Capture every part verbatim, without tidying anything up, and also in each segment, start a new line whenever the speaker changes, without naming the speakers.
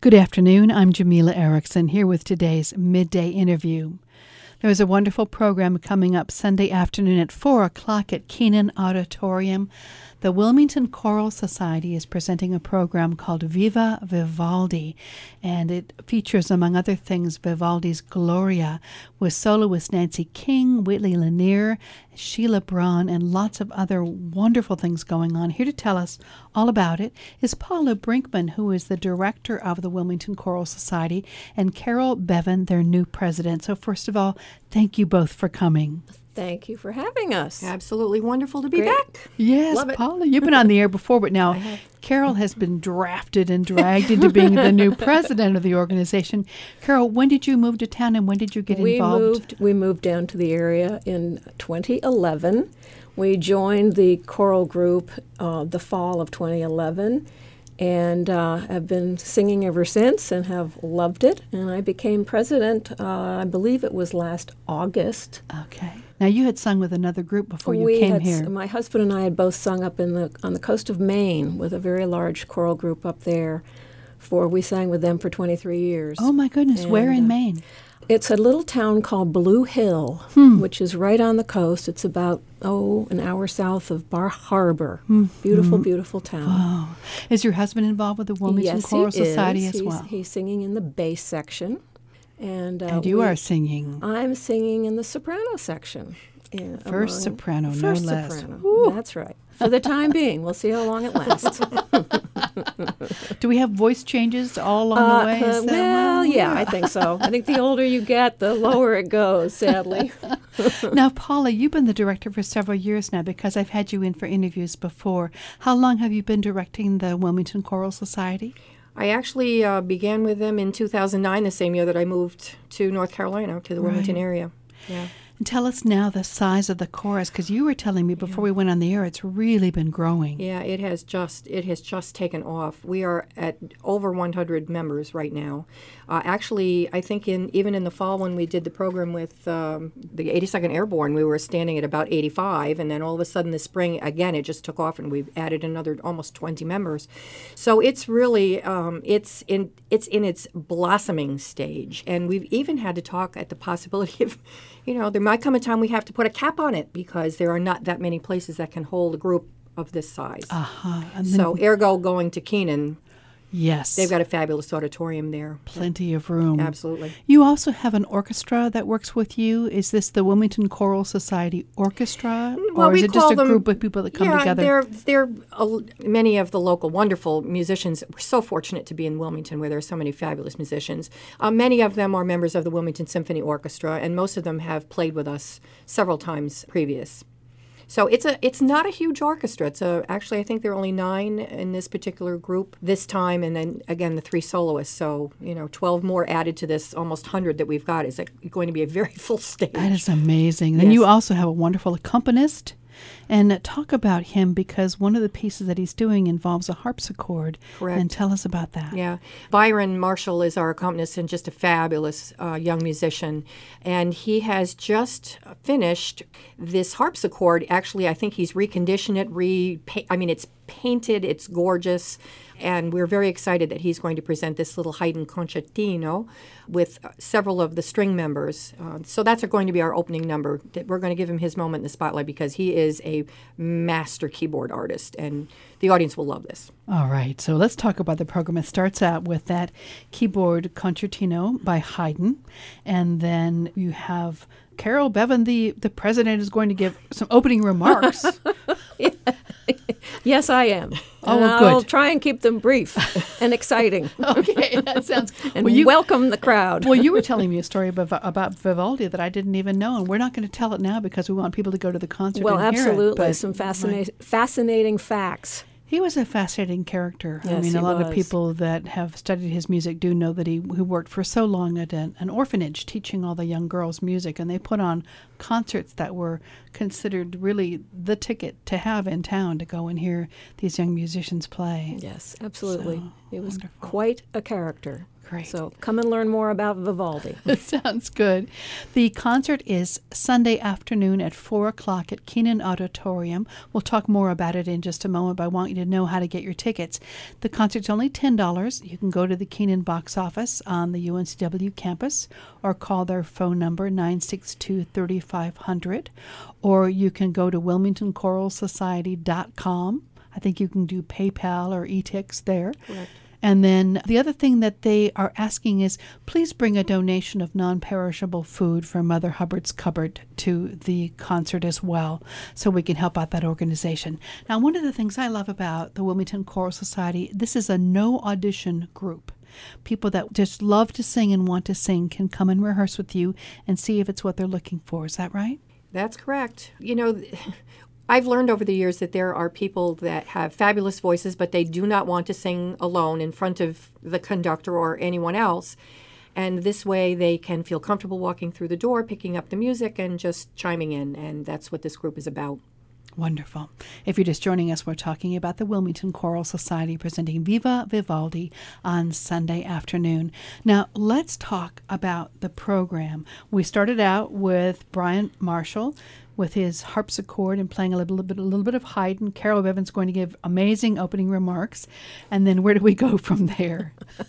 Good afternoon. I'm Jamila Erickson here with today's Midday Interview. There is a wonderful program coming up Sunday afternoon at four o'clock at Keenan Auditorium. The Wilmington Choral Society is presenting a program called Viva Vivaldi, and it features, among other things, Vivaldi's Gloria, with soloist Nancy King, Whitley Lanier, Sheila Braun, and lots of other wonderful things going on. Here to tell us all about it is Paula Brinkman, who is the director of the Wilmington Choral Society, and Carol Bevan, their new president. So first of all, thank you both for coming.
Thank you for having us.
Absolutely wonderful to be
Great.
back.
Yes,
Love it.
Paula, you've been on the air before, but now Carol has been drafted and dragged into being the new president of the organization. Carol, when did you move to town and when did you get
we
involved?
Moved, we moved down to the area in twenty eleven. We joined the choral group uh, the fall of twenty eleven and uh, have been singing ever since and have loved it. And I became president, uh, I believe it was last August.
Okay. Now, you had sung with another group before you
we
came
had,
here.
My husband and I had both sung up in the on the coast of Maine with a very large choral group up there. For we sang with them for twenty-three years.
Oh, my goodness.
And,
Where in
uh,
Maine?
It's a little town called Blue Hill,
Hmm.
which is right on the coast. It's about, oh, an hour south of Bar Harbor.
Hmm.
Beautiful, beautiful town.
Oh. Is your husband involved with the Wilmington
yes,
Choral
he
Society
is.
as
he's,
well?
He's singing in the bass section. And, uh,
And you
we-
are singing.
I'm singing in the soprano section. Yeah,
First
among-
soprano, no
First
less.
soprano.
Woo.
That's right. For the time being. We'll see how long it lasts.
Do we have voice changes all along
Uh,
the way? Is
uh,
that-
well, yeah, I think so. I think the older you get, the lower it goes, sadly.
Now, Paula, you've been the director for several years now because I've had you in for interviews before. How long have you been directing the Wilmington Choral Society?
I actually uh, began with them in two thousand nine, the same year that I moved to North Carolina, to the Wilmington
Right.
area. Yeah.
And tell us now the size of the chorus, because you were telling me before we went on the air, it's really been growing.
Yeah, it has just it has just taken off. We are at over one hundred members right now. Uh, actually, I think in even in the fall when we did the program with um, the eighty-second Airborne, we were standing at about eighty-five, and then all of a sudden this spring, again, it just took off, and we've added another almost twenty members. So it's really um, it's in it's in its blossoming stage, and we've even had to talk at the possibility of, you know, there might come a time we have to put a cap on it because there are not that many places that can hold a group of this size.
Uh-huh. And then,
So, ergo, going to Keenan,
yes,
they've got a fabulous auditorium there.
plenty of room.
Absolutely.
You also have an orchestra that works with you. Is this the Wilmington Choral Society Orchestra?
Well,
or is
we
it just
call
a
them-
group of people that come
yeah,
together?
they're they're uh, many of the local wonderful musicians. We're so fortunate to be in Wilmington, where there are so many fabulous musicians. Uh, many of them are members of the Wilmington Symphony Orchestra, and most of them have played with us several times previous. So it's a it's not a huge orchestra. It's a actually I think there are only nine in this particular group this time, and then again the three soloists. So you know, twelve more added to this almost hundred that we've got is like going to be a very full stage.
That is amazing. Then
Yes.
you also have a wonderful accompanist. And talk about him because one of the pieces that he's doing involves a harpsichord.
Correct.
And tell us about that.
Yeah. Byron Marshall is our accompanist and just a fabulous uh, young musician. And he has just finished this harpsichord. Actually, I think he's reconditioned it, re I mean, it's painted, it's gorgeous. And we're very excited that he's going to present this little Haydn concertino with uh, several of the string members. Uh, so that's going to be our opening number. That We're going to give him his moment in the spotlight because he is a master keyboard artist, and the audience will love this.
All right, so let's talk about the program. It starts out with that keyboard concertino by Haydn, and then you have Carol Bevan, the, the president, is going to give some opening remarks.
Yes, I am.
Oh,
and
well,
I'll
good.
try and keep them brief and exciting.
Okay, that sounds
And
well, you,
welcome the crowd.
well, you were telling me a story about, about Vivaldi that I didn't even know, and we're not going to tell it now because we want people to go to the concert
Well,
and hear it.
absolutely.
but-
Some fascinating, fascinating facts.
He was a fascinating character. I
Yes,
mean,
he
a lot of
was.
people that have studied his music do know that he, he worked for so long at an, an orphanage teaching all the young girls music, and they put on concerts that were considered really the ticket to have in town to go and hear these young musicians play.
Yes, absolutely.
So,
He was
wonderful.
quite a character.
Great.
So come and learn more about Vivaldi.
Sounds good. The concert is Sunday afternoon at four o'clock at Keenan Auditorium. We'll talk more about it in just a moment, but I want you to know how to get your tickets. The concert's only ten dollars. You can go to the Keenan box office on the U N C W campus or call their phone number nine six two, three five zero zero, or you can go to wilmington choral society dot com. I think you can do PayPal or e-tix there.
Correct.
And then the other thing that they are asking is, please bring a donation of non-perishable food from Mother Hubbard's Cupboard to the concert as well, so we can help out that organization. Now, one of the things I love about the Wilmington Choral Society, this is a no-audition group. People that just love to sing and want to sing can come and rehearse with you and see if it's what they're looking for. Is that right?
That's correct. You know, I've learned over the years that there are people that have fabulous voices, but they do not want to sing alone in front of the conductor or anyone else. And this way they can feel comfortable walking through the door, picking up the music, and just chiming in. And that's what this group is about.
Wonderful. If you're just joining us, we're talking about the Wilmington Choral Society presenting Viva Vivaldi on Sunday afternoon. Now, let's talk about the program. We started out with Brian Marshall with his harpsichord and playing a little bit, a little bit of Haydn. Carol Bevan's going to give amazing opening remarks. And then where do we go from there?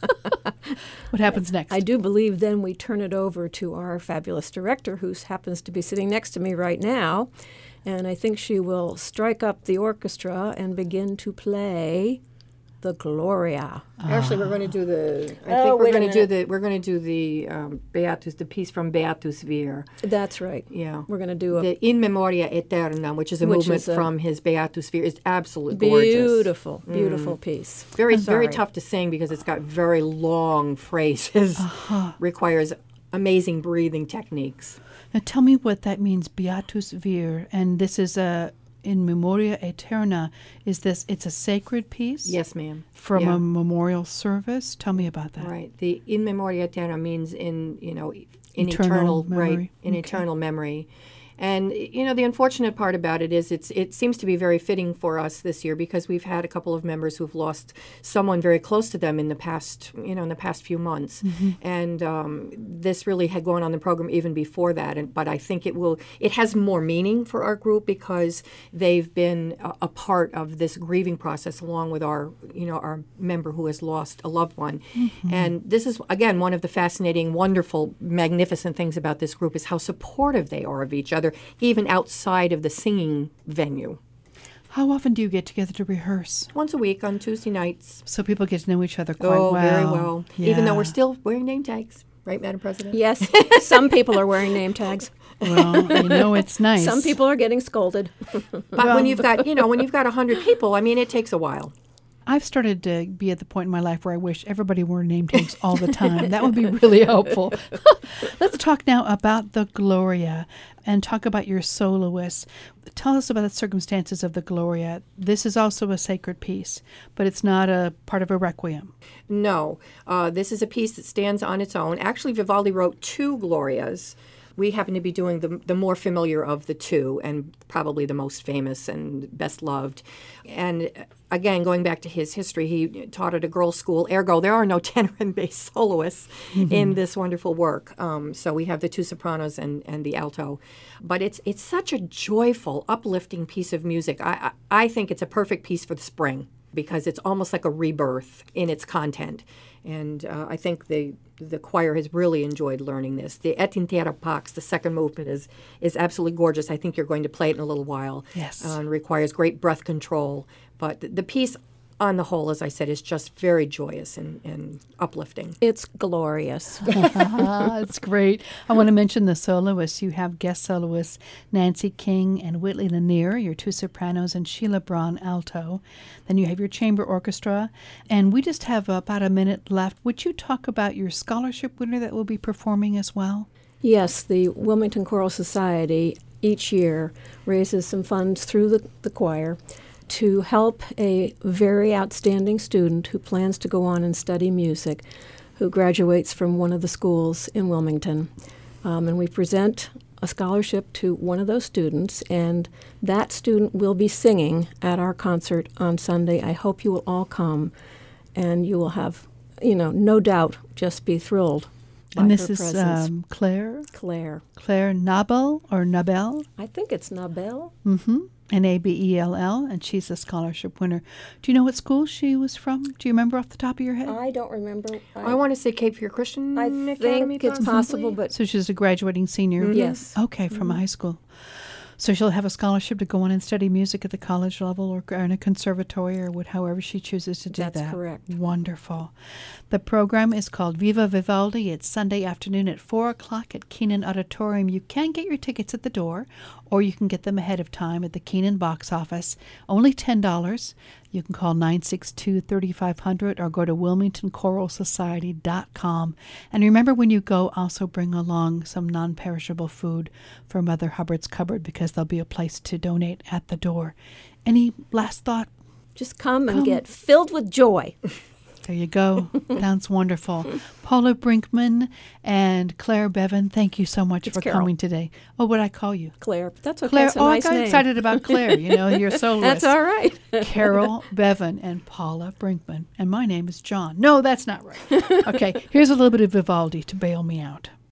What happens next?
I do believe then we turn it over to our fabulous director, who happens to be sitting next to me right now. And I think she will strike up the orchestra and begin to play the Gloria.
Actually, we're going to do the. I
Oh,
think we're
wait a
going to do
minute.
the. We're going to do the um, Beatus, the piece from Beatus Vir.
That's right.
Yeah,
We're going to do a
the In Memoria Eterna, which is a
Which is
movement
a
from his Beatus Vir, is absolutely gorgeous.
beautiful, beautiful piece.
Very,
I'm
very
sorry.
tough to sing because it's got very long phrases. Requires amazing breathing techniques.
Now tell me what that means, Beatus Vir. And this is a In Memoria Eterna. Is this, it's a sacred piece?
Yes, ma'am.
From
Yeah.
a memorial service? Tell me about that.
Right. The In Memoria Eterna means in, you know, in
Eternal
eternal,
memory.
right, in
Okay.
eternal memory. And, you know, the unfortunate part about it is it's it seems to be very fitting for us this year because we've had a couple of members who've lost someone very close to them in the past, you know, in the past few months.
Mm-hmm.
And um, this really had gone on the program even before that. And But I think it will, it has more meaning for our group because they've been a, a part of this grieving process along with our, you know, our member who has lost a loved one.
Mm-hmm.
And this is, again, one of the fascinating, wonderful, magnificent things about this group is how supportive they are of each other, even outside of the singing venue.
How often do you get together to rehearse?
Once a week on Tuesday nights.
So people get to know each other quite
oh,
well.
very well. Even though
Yeah.
we're still wearing name tags. Right, Madam President?
Yes, some people are wearing name tags.
Well, you know it's nice.
Some people are getting scolded.
But when you've got, you know, when you've got one hundred people, I mean, it takes a while.
I've started to be at the point in my life where I wish everybody wore name tags all the time. That would be really helpful. Let's talk now about the Gloria and talk about your soloists. Tell us about the circumstances of the Gloria. This is also a sacred piece, but it's not a part of a requiem.
No, uh, this is a piece that stands on its own. Actually, Vivaldi wrote two Glorias. We happen to be doing the, the more familiar of the two and probably the most famous and best loved. And again, going back to his history, he taught at a girls' school. Ergo, there are no tenor and bass soloists mm-hmm. in this wonderful work. Um, so we have the two sopranos and, and the alto. But it's it's such a joyful, uplifting piece of music. I, I, I think it's a perfect piece for the spring because it's almost like a rebirth in its content. And uh, I think the the choir has really enjoyed learning this. The Et in Terra Pax, the second movement, is is absolutely gorgeous. I think you're going to play it in a little while.
Yes.
Uh, and requires great breath control. But the, the piece, on the whole, as I said, is just very joyous and, and uplifting.
It's glorious.
It's great. I want to mention the soloists. You have guest soloists Nancy King and Whitley Lanier, your two sopranos, and Sheila Braun, alto. Then you have your chamber orchestra. And we just have about a minute left. Would you talk about your scholarship winner that will be performing as well?
Yes, the Wilmington Choral Society each year raises some funds through the, the choir to help a very outstanding student who plans to go on and study music, who graduates from one of the schools in Wilmington. Um, and we present a scholarship to one of those students, and that student will be singing at our concert on Sunday. I hope you will all come, and you will have you know, no doubt, just be thrilled by
And this
her
is
presence.
um, Claire,
Claire.
Claire Nabel or Nabel,
I think it's Nabel.
mm-hmm. N A B E L L, and she's a scholarship winner. Do you know what school she was from? Do you remember off the top of your head?
I don't remember.
I want to say Cape Fear Christian
I
Academy.
think it's
possibly?
possible, but
So she's a graduating senior?
yes.
Okay, from high school. So she'll have a scholarship to go on and study music at the college level or in a conservatory or what, however she chooses to do
That's
that.
correct.
Wonderful. The program is called Viva Vivaldi. It's Sunday afternoon at four o'clock at Keenan Auditorium. You can get your tickets at the door, or you can get them ahead of time at the Keenan box office. Only ten dollars. You can call nine six two, three five zero zero or go to wilmington choral society dot com. And remember, when you go, also bring along some non-perishable food for Mother Hubbard's Cupboard, because there'll be a place to donate at the door. Any last thought?
Just come,
Come.
and get filled with joy.
There you go. Sounds wonderful. Paula Brinkman and Claire Bevan, thank you so much
It's
for
Carol.
coming today. Oh, what I call you?
Claire. That's okay.
Claire.
It's a
Oh,
nice
I got
name.
excited about Claire. You know, you're so
That's all right.
Carol Bevan and Paula Brinkman. And my name is John. No, that's not right. Okay, here's a little bit of Vivaldi to bail me out.